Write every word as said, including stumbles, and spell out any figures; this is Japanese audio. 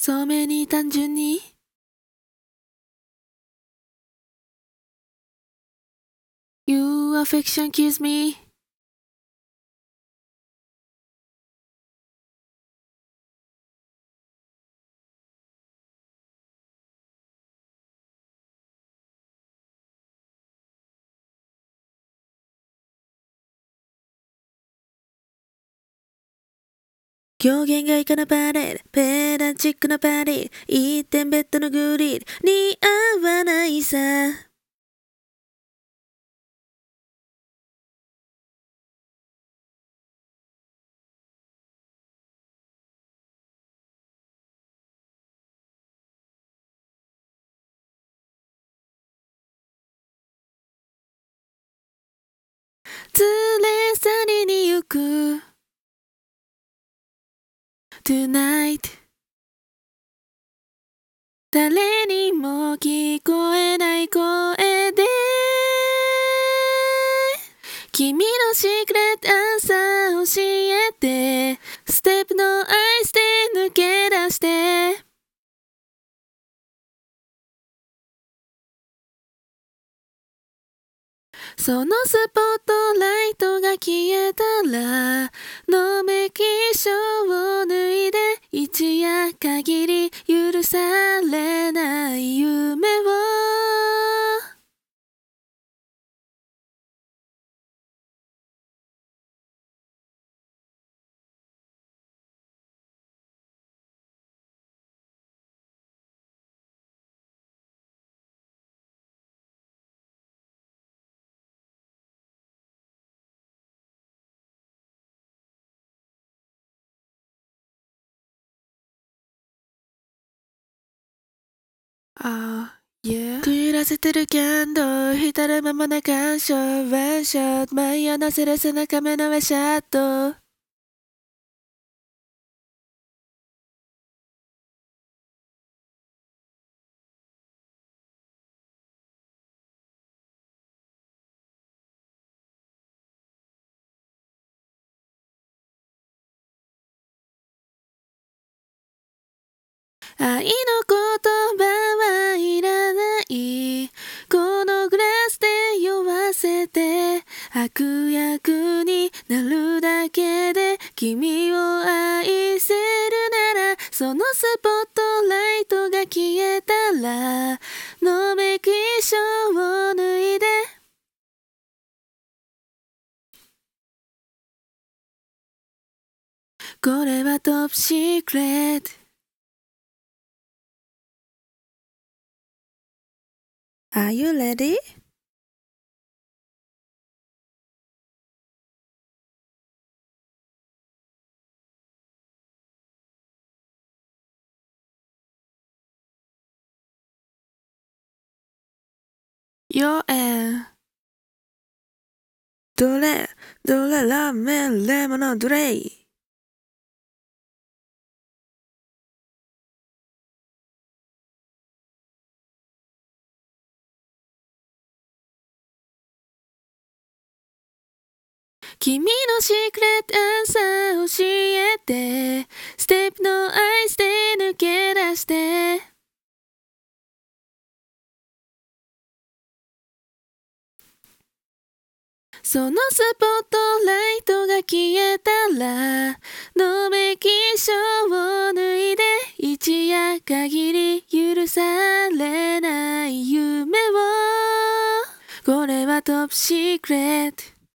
そうめに単純にYour affection kills me表現がいかなパレードペダンチックなパリ一点ベッドのグリル似合わないさ連れ去りに行く Tonight 誰にも聞こえない声で君のシークレットアンサー教えてステップのアイスで抜け出してそのスポットライトが消えたらのめき衣装を脱いで一夜限り許されない夢をああくゆらせてるキャンドル浸るままな感傷ワンショット毎夜なせる背中目の上シャット愛の言葉はいらないこのグラスで酔わせて悪役になるだけで君を愛せるならそのスポットライトが消えたらのめき衣装を脱いでこれはトップシークレットAre you ready? Your end どれどれラーメンレモンのどれ君のシークレットアンサー教えてステップのアイスで抜け出してそのスポットライトが消えたらのめき衣装を脱いで一夜限り許されない夢をこれはトップシークレット